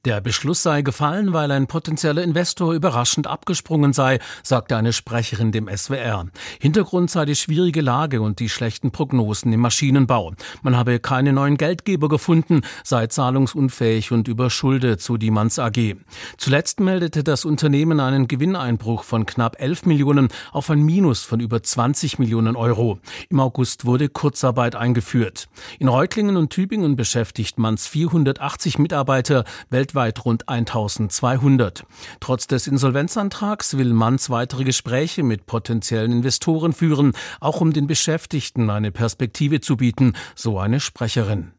Der Beschluss sei gefallen, weil ein potenzieller Investor überraschend abgesprungen sei, sagte eine Sprecherin dem SWR. Hintergrund sei die schwierige Lage und die schlechten Prognosen im Maschinenbau. Man habe keine neuen Geldgeber gefunden, sei zahlungsunfähig und überschuldet, so die Manns AG. Zuletzt meldete das Unternehmen einen Gewinneinbruch von knapp 11 Millionen auf ein Minus von über 20 Millionen Euro. Im August wurde Kurzarbeit eingeführt. In Reutlingen und Tübingen beschäftigt Manns 480 Mitarbeiter, weltweit rund 1200. Trotz des Insolvenzantrags will Manns weitere Gespräche mit potenziellen Investoren führen, auch um den Beschäftigten eine Perspektive zu bieten, so eine Sprecherin.